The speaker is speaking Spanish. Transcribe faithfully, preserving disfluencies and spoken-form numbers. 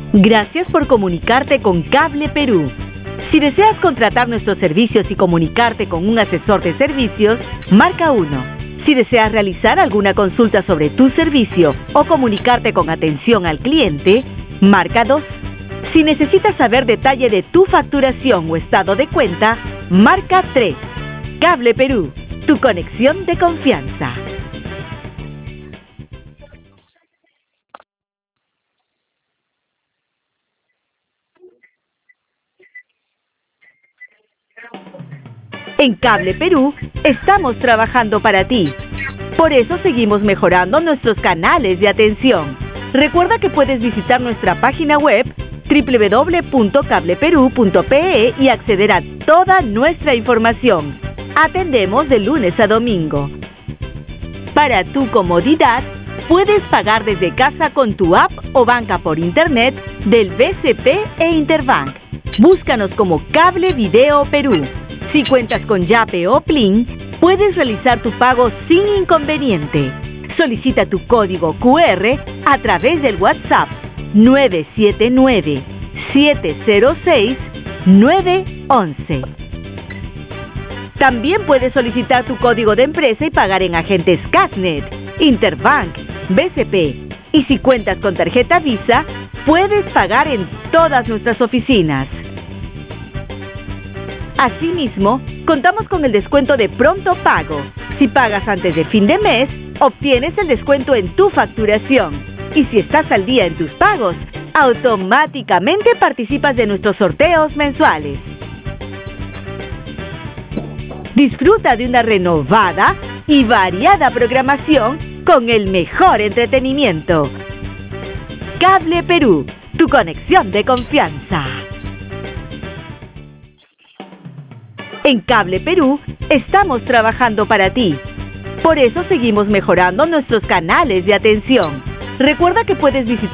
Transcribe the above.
Gracias por comunicarte con Cable Perú. Si deseas contratar nuestros servicios y comunicarte con un asesor de servicios, marca uno. Si deseas realizar alguna consulta sobre tu servicio o comunicarte con atención al cliente, marca dos. Si necesitas saber detalle de tu facturación o estado de cuenta, marca tres. Cable Perú, tu conexión de confianza. En Cable Perú, estamos trabajando para ti. Por eso seguimos mejorando nuestros canales de atención. Recuerda que puedes visitar nuestra página web doble u doble u doble u punto cable perú punto pe e y acceder a toda nuestra información. Atendemos de lunes a domingo. Para tu comodidad, puedes pagar desde casa con tu app o banca por internet del B C P e Interbank. Búscanos como Cable Video Perú. Si cuentas con Yape o Plin, puedes realizar tu pago sin inconveniente. Solicita tu código cu erre a través del WhatsApp nueve siete nueve, siete cero seis, nueve once. También puedes solicitar tu código de empresa y pagar en agentes Casnet, Interbank, B C P. Y si cuentas con tarjeta Visa, puedes pagar en todas nuestras oficinas. Asimismo, contamos con el descuento de pronto pago. Si pagas antes de fin de mes, obtienes el descuento en tu facturación. Y si estás al día en tus pagos, automáticamente participas de nuestros sorteos mensuales. Disfruta de una renovada y variada programación con el mejor entretenimiento. Cable Perú, tu conexión de confianza. En Cable Perú, estamos trabajando para ti. Por eso seguimos mejorando nuestros canales de atención. Recuerda que puedes visitar